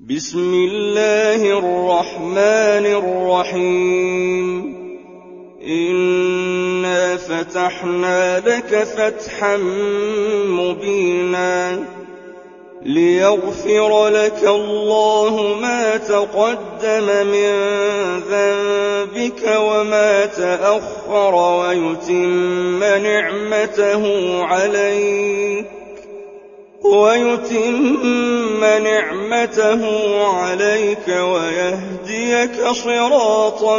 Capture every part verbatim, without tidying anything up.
بسم الله الرحمن الرحيم إنا فتحنا لك فتحا مبينا ليغفر لك الله ما تقدم من ذنبك وما تأخر ويتم نعمته عليك ويتم نعمته عليك ويهديك صراطا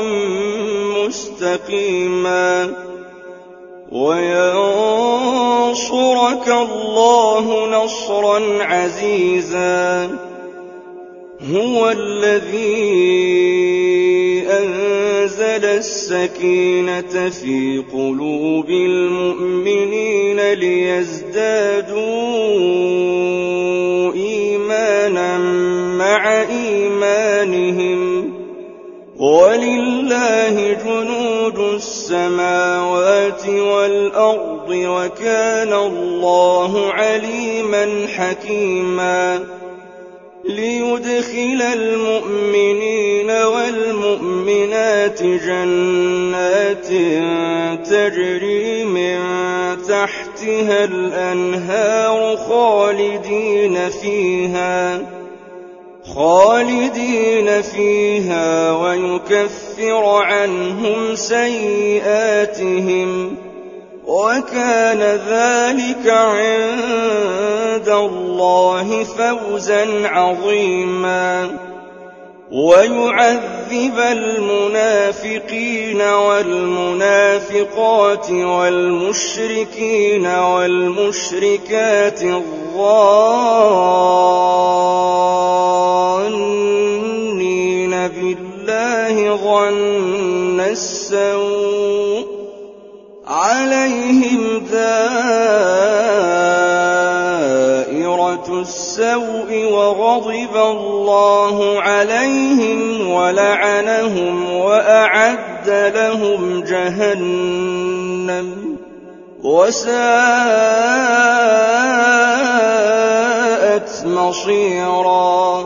مستقيما وينصرك الله نصرا عزيزا هو الذي أنزل السكينة في قلوب المؤمنين ليزدادوا إيمانا مع إيمانهم ولله جنود السماوات والأرض وكان الله عليما حكيما ليدخل المؤمنين والمؤمنات جنات تجري من تحتها الأنهار خالدين فيها خالدين فيها ويكفر عنهم سيئاتهم وكان ذلك عند الله فوزا عظيما ويعذب المنافقين والمنافقات والمشركين والمشركات الظانين بالله ظن السوء عليهم دائرة السوء وغضب الله عليهم ولعنهم وأعد لهم جهنم وساءت مصيرا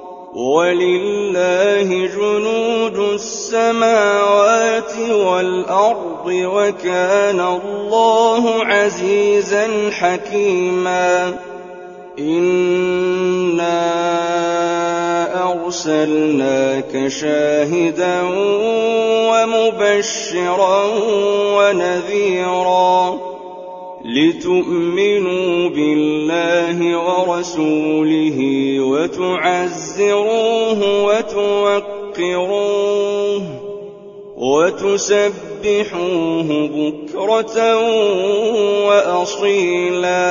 ولله جنود السماوات والأرض وكان الله عزيزا حكيما إنا أرسلناك شاهدا ومبشرا ونذيرا لتؤمنوا بالله ورسوله وتعزروه وتوقروه وتسبحوه بكرة وأصيلا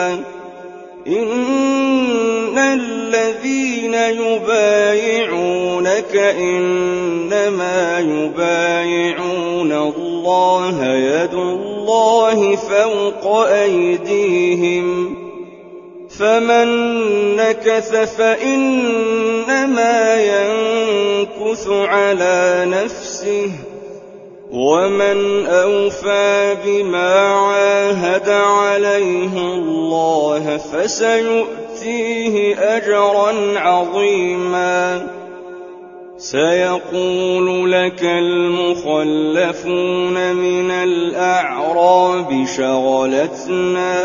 إن الذين يبايعونك إنما يبايعون الله يد الله فوق أيديهم فمن نكث فإنما ينكث على نفسه ومن أوفى بما عاهد عليه الله فسيؤتيه أجرا عظيما سيقول لك المخلفون من الأعراب شغلتنا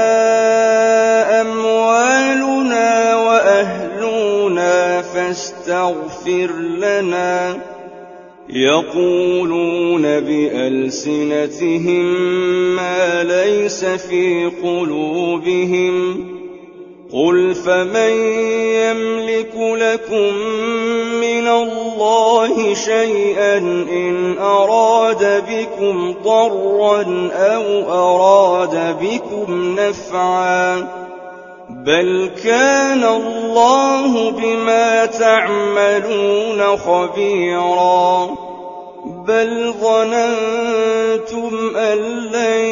أموالنا وأهلنا فاستغفر لنا يقولون بألسنتهم ما ليس في قلوبهم قل فمن يملك لكم من الله شيئا إن أراد بكم ضرا أو أراد بكم نفعا بل كان الله بما تعملون خبيرا بل ظننتم أن لن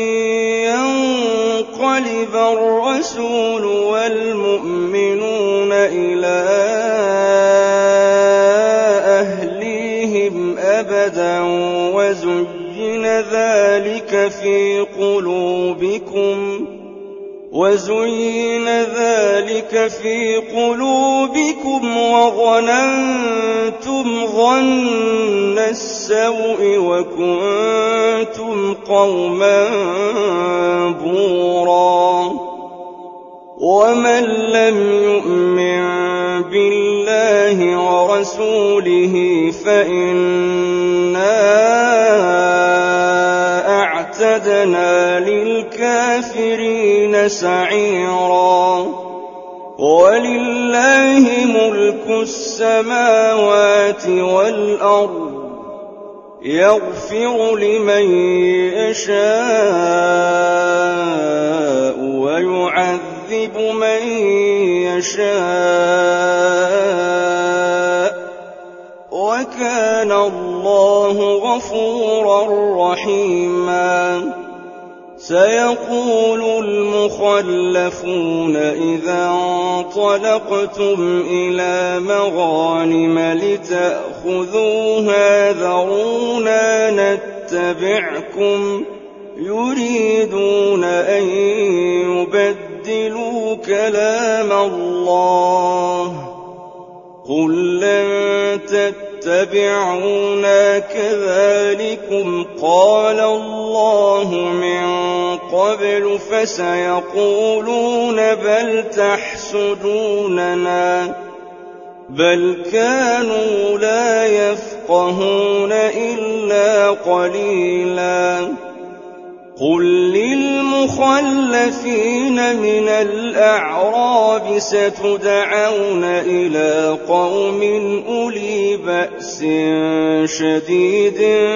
ينقلب الرسول والمؤمنون إلى أهليهم أبدا وزين ذلك في قلوبكم وزين ذلك في قلوبكم وظننتم ظن السوء وكنتم قوما بورا ومن لم يؤمن بالله ورسوله فإنا أعتدنا للكافرين سعيرا ولله ملك السماوات والأرض يغفر لمن يشاء ويعذب من يشاء وكان الله غفورا رحيما سيقول المخلفون إذا انطلقتم إلى مغانم لتأخذوها ذرونا نتبعكم يريدون أن يبدلوا كلام الله قل لن تتبعونا كذلكم قال الله من قبل فسيقولون بل تحسدوننا بل كانوا لا يفقهون إلا قليلا قل للمخلفين من الأعراب ستدعون إلى قوم أولي بأس شديد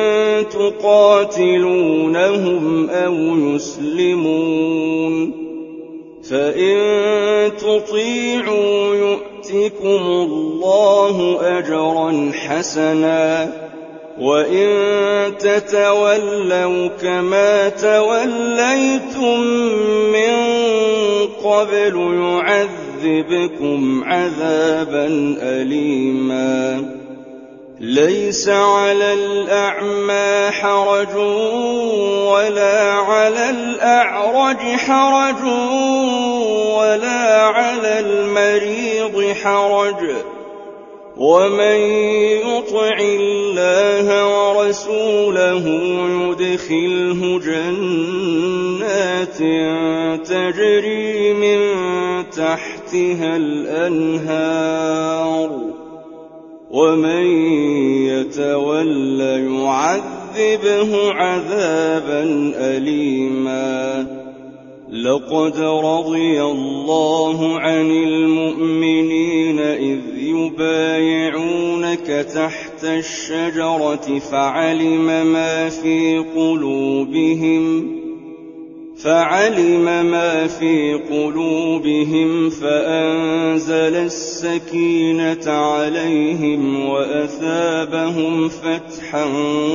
تقاتلونهم أو يسلمون فإن تطيعوا يؤتكم الله أجرا حسنا وإن تتولوا كما توليتم من قبل يعذبكم عذابا أليما ليس على الأعمى حرج ولا على الأعرج حرج ولا على المريض حرج ومن يطع الله ورسوله يدخله جنات تجري من تحتها الأنهار ومن يتول يعذبه عذابا أليما لقد رضي الله عن المؤمنين إذ يبايعونك تحت الشجرة فعلم ما في قلوبهم فعلم ما في قلوبهم فأنزل السكينة عليهم وأثابهم فتحا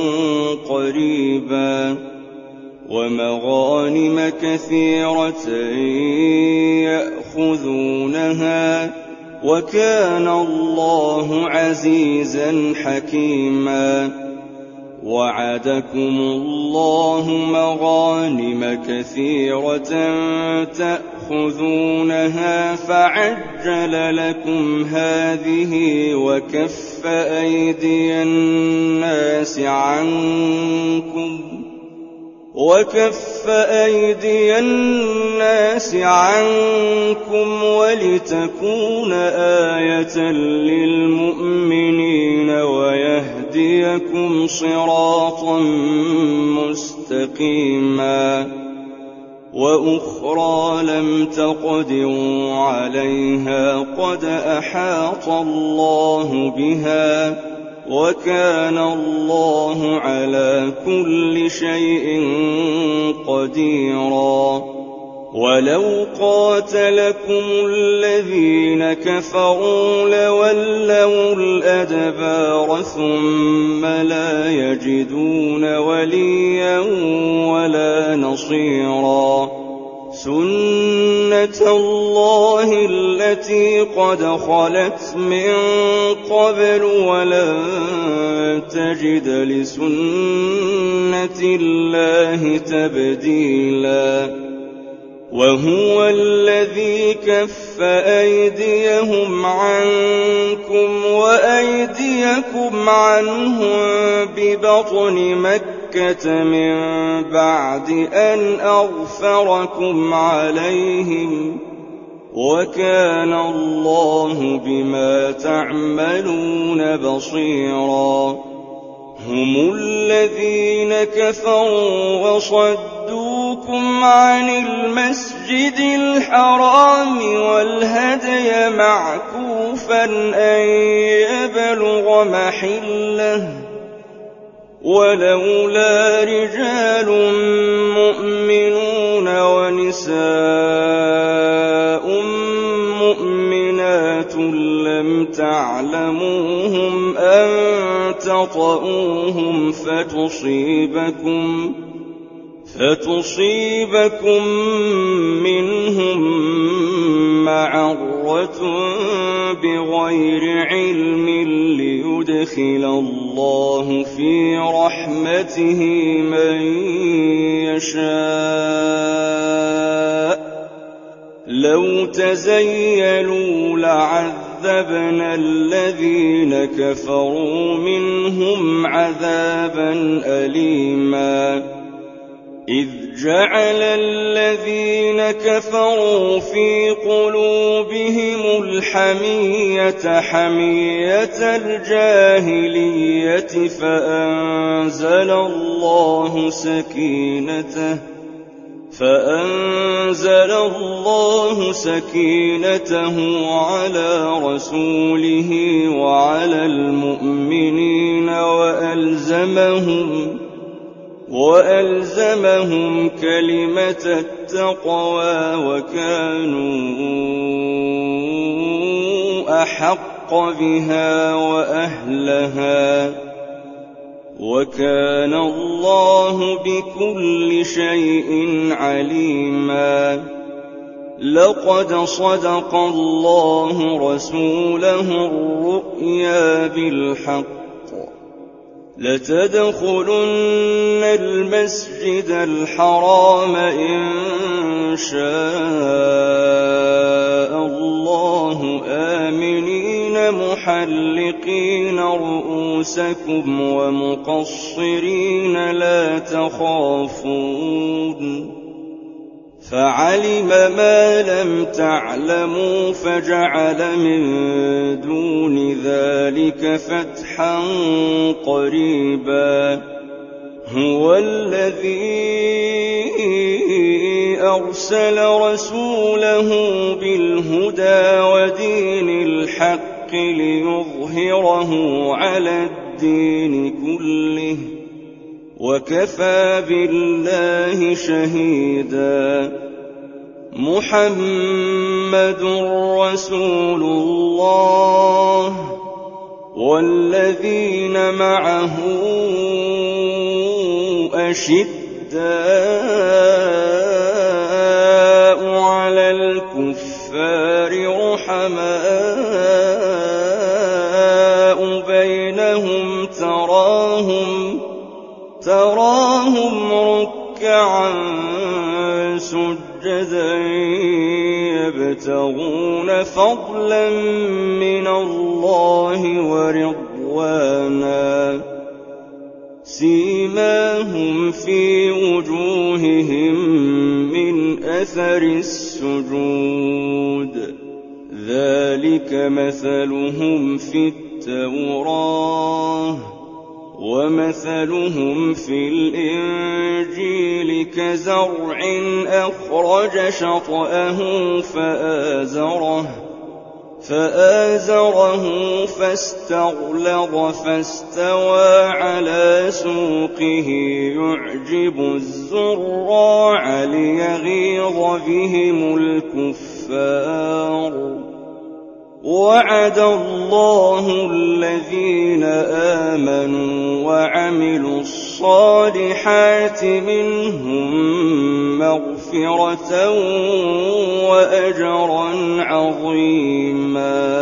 قريبا ومغانم كثيرة يأخذونها وكان الله عزيزا حكيما وعدكم الله مغانم كثيرة تأخذونها فعجل لكم هذه وكف أيدي الناس عنكم وكف أيدي الناس عنكم ولتكون آية للمؤمنين ويهديكم صراطا مستقيما وأخرى لم تقدروا عليها قد أحاط الله بها وكان الله على كل شيء قديرا ولو قاتلكم الذين كفروا لولوا الأدبار ثم لا يجدون وليا ولا نصيرا سنة الله التي قد خلت من قبل ولن تجد لسنة الله تبديلا وهو الذي كف أيديهم عنكم وأيديكم عنهم ببطن مكة من بعد أن أغفركم عليهم وكان الله بما تعملون بصيرا هم الذين كفروا وصدوكم عن المسجد الحرام والهدي معكوفا أن يبلغ محله ولولا رجال مؤمنون ونساء مؤمنات لم تعلموهم أن تطؤوهم فتصيبكم فتصيبكم منهم معرة بغير علم ليدخل الله في رحمته من يشاء لو تزيلوا لعذبنا الذين كفروا منهم عذابا أليما إذ جعل الذين كفروا في قلوبهم الحمية حمية الجاهلية فأنزل الله سكينته فأنزل الله سكينته على رسوله وعلى المؤمنين وألزمهم وألزمهم كلمة التقوى وكانوا أحق بها وأهلها وكان الله بكل شيء عليما لقد صدق الله رسوله الرؤيا بالحق لتدخلن المسجد الحرام إن شاء الله آمنين محلقين رؤوسكم ومقصرين لا تخافون فعلم ما لم تعلموا فجعل من دون ذلك فتحا قريبا هو الذي أرسل رسوله بالهدى ودين الحق ليظهره على الدين كله وكفى بالله شهيدا محمد رسول الله والذين معه أشداء على الكفار رحماء بينهم تراهم تراهم ركعا سجدا يبتغون فضلا من الله ورضوانا سيماهم في وجوههم من أثر السجود ذلك مثلهم في التوراة ومثلهم في الإنجيل كزرع أخرج شطأه فآزره فآزره فاستغلظ فاستوى على سوقه يعجب الزراع ليغيظ بهم الكفار وعد الله الذين آمنوا وعملوا الصالحات منهم مغفرة وأجرا عظيما